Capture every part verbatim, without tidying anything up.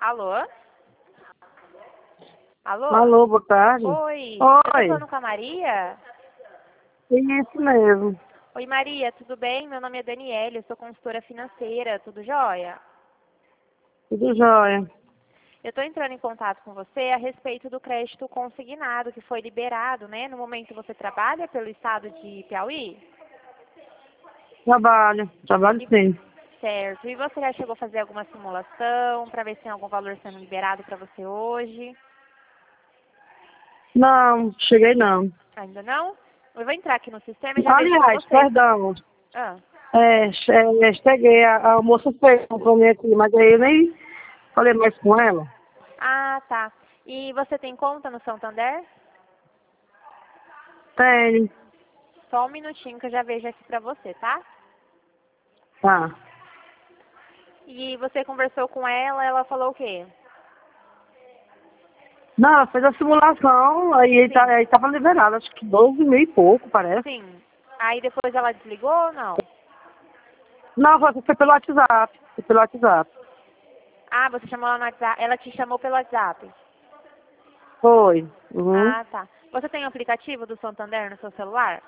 Alô? Alô? Alô, boa tarde. Oi. Eu tô Oi. falando com a Maria? Isso mesmo. Oi, Maria, tudo bem? Meu nome é Daniela, eu sou consultora financeira, tudo jóia? Tudo jóia. Eu estou entrando em contato com você a respeito do crédito consignado que foi liberado, né? No momento você trabalha pelo estado de Piauí? Trabalho. Trabalho E, sim. certo. E você já chegou a fazer alguma simulação para ver se tem algum valor sendo liberado para você hoje? Não, cheguei não. Ainda não? Eu vou entrar aqui no sistema e já vejo para Aliás, você. perdão. Ah. É, che- é, cheguei, a, a moça fez um pra mim aqui, mas aí eu nem falei mais com ela. ah, tá. E você tem conta no Santander? Tem. Só um minutinho que eu já vejo aqui para você, tá? Tá. E você conversou com ela, ela falou o quê? Não, ela fez a simulação, aí, tá, Sim. aí tava liberado, acho que doze mil e pouco, parece. Sim. Aí depois ela desligou ou não? Não, foi, foi pelo WhatsApp. Foi pelo WhatsApp. Ah, você chamou ela no WhatsApp. Ela te chamou pelo WhatsApp. Foi. Uhum. Ah, tá. Você tem o aplicativo do Santander no seu celular?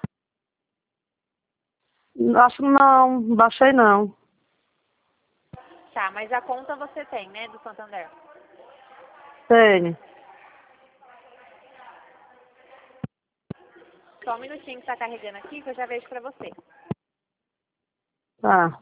Acho que não, não baixei não. Tá, mas a conta você tem, né, do Santander? Tem. Só um minutinho que tá carregando aqui que eu já vejo pra você. Tá.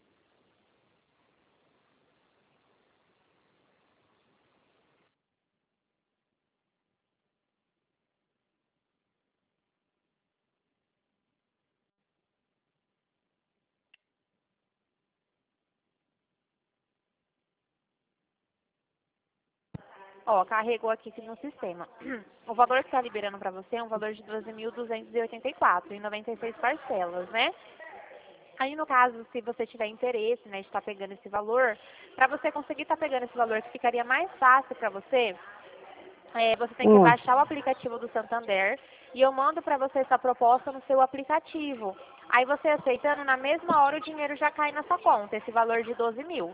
Ó, carregou aqui no sistema. O valor que tá liberando pra você é um valor de doze mil duzentos e oitenta e quatro, em noventa e seis parcelas, né? Aí, no caso, se você tiver interesse, né, de estar pegando esse valor, para você conseguir estar pegando esse valor que ficaria mais fácil para você, é, você tem que Hum. baixar o aplicativo do Santander e eu mando para você essa proposta no seu aplicativo. Aí você aceitando, na mesma hora o dinheiro já cai na sua conta, esse valor de doze mil.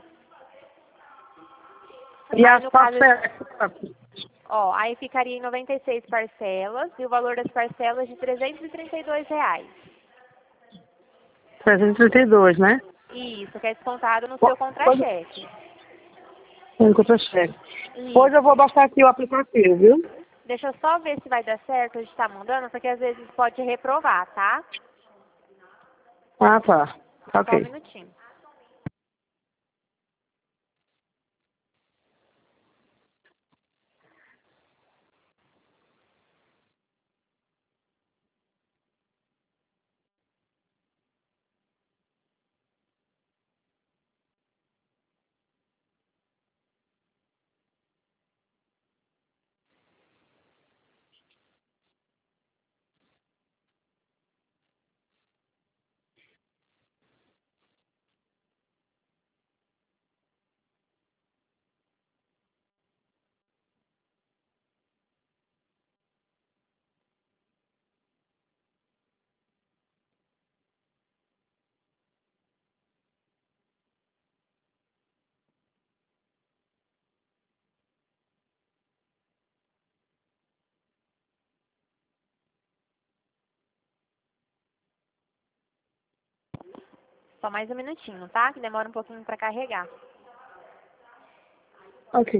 E Aí, as no caso, parcelas? ó, aí ficaria em noventa e seis parcelas e o valor das parcelas de trezentos e trinta e dois reais. trezentos e trinta e dois, né? Isso, que é descontado no seu Pois, contra-cheque. enquanto cheque. Pois eu Isso. vou baixar aqui o aplicativo, viu? Deixa eu só ver se vai dar certo a gente tá mandando, porque às vezes pode reprovar, tá? Ah, tá. Tá Só um ok. minutinho. Só mais um minutinho, tá? Que demora um pouquinho pra carregar. Ok.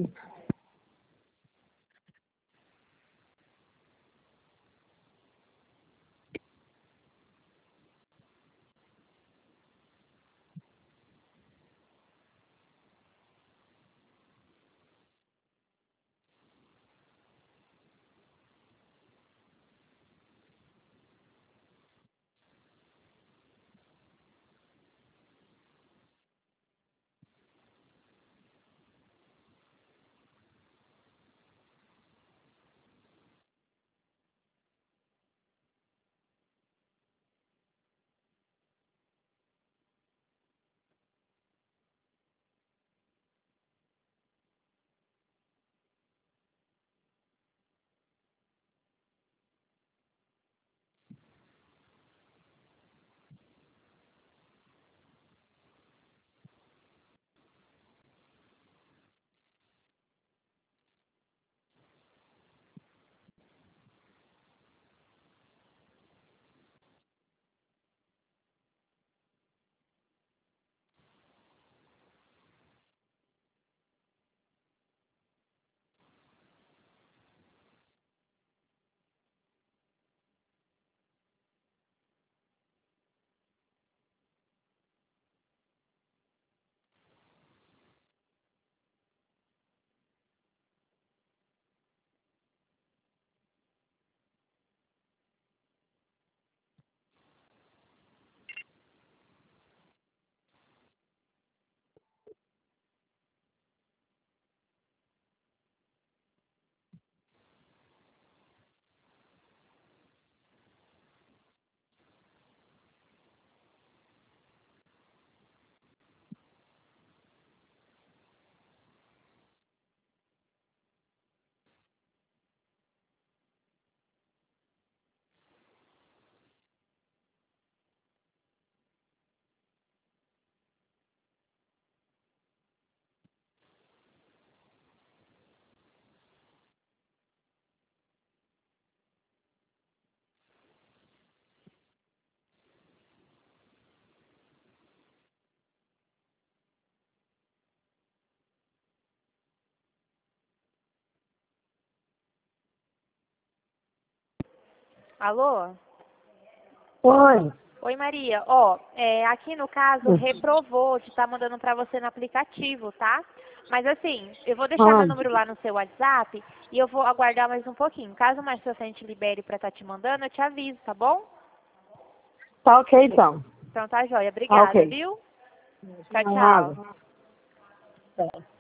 Alô? Oi. Oi, Maria. Ó, é, aqui no caso, reprovou de estar mandando para você no aplicativo, tá? Mas assim, eu vou deixar meu Ah, número lá no seu WhatsApp e eu vou aguardar mais um pouquinho. Caso mais pra frente libere para estar te mandando, eu te aviso, tá bom? tá ok então. Então tá joia. Tá Obrigada, ok. viu? Tchau, Nada. tchau. Tá.